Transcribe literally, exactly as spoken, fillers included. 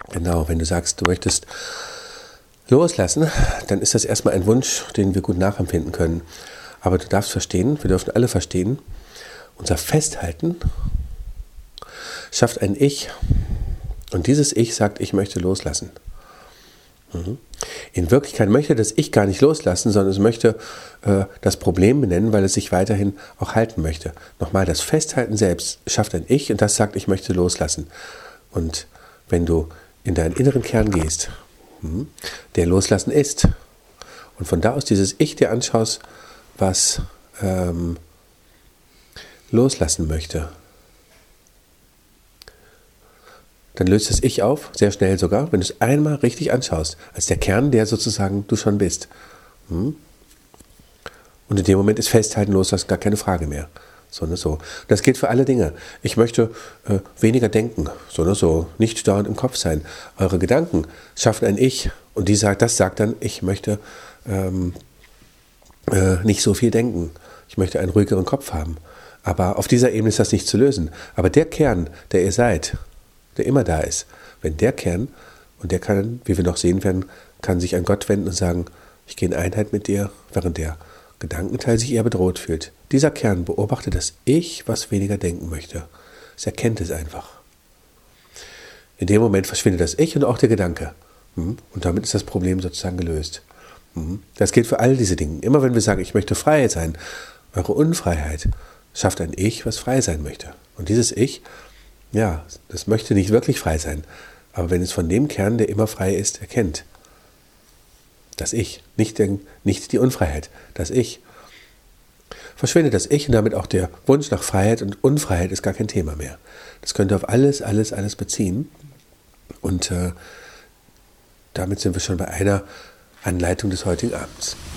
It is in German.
Genau, wenn du sagst, du möchtest loslassen, dann ist das erstmal ein Wunsch, den wir gut nachempfinden können. Aber du darfst verstehen, wir dürfen alle verstehen, unser Festhalten schafft ein Ich. Und dieses Ich sagt, ich möchte loslassen. In Wirklichkeit möchte das Ich gar nicht loslassen, sondern es möchte äh, das Problem benennen, weil es sich weiterhin auch halten möchte. Nochmal, das Festhalten selbst schafft ein Ich und das sagt, ich möchte loslassen. Und wenn du in deinen inneren Kern gehst, hm, der loslassen ist, und von da aus dieses Ich dir anschaust, was ähm, loslassen möchte, dann löst das Ich auf, sehr schnell sogar, wenn du es einmal richtig anschaust, als der Kern, der sozusagen du schon bist. Und in dem Moment ist Festhalten, Loslassen gar keine Frage mehr. So oder so. Das gilt für alle Dinge. Ich möchte äh, weniger denken, so oder so, nicht dauernd im Kopf sein. Eure Gedanken schaffen ein Ich und die sagt, das sagt dann, ich möchte ähm, äh, nicht so viel denken. Ich möchte einen ruhigeren Kopf haben. Aber auf dieser Ebene ist das nicht zu lösen. Aber der Kern, der ihr seid, der immer da ist, wenn der Kern, und der kann, wie wir noch sehen werden, kann sich an Gott wenden und sagen, ich gehe in Einheit mit dir, während der Gedankenteil sich eher bedroht fühlt. Dieser Kern beobachtet das Ich, was weniger denken möchte. Es erkennt es einfach. In dem Moment verschwindet das Ich und auch der Gedanke. Und damit ist das Problem sozusagen gelöst. Das gilt für all diese Dinge. Immer wenn wir sagen, ich möchte frei sein, eure Unfreiheit schafft ein Ich, was frei sein möchte. Und dieses Ich, ja, das möchte nicht wirklich frei sein. Aber wenn es von dem Kern, der immer frei ist, erkennt, das Ich, nicht, den, nicht die Unfreiheit, das Ich, verschwindet das Ich und damit auch der Wunsch nach Freiheit und Unfreiheit ist gar kein Thema mehr. Das könnt ihr auf alles, alles, alles beziehen. Und äh, damit sind wir schon bei einer Anleitung des heutigen Abends.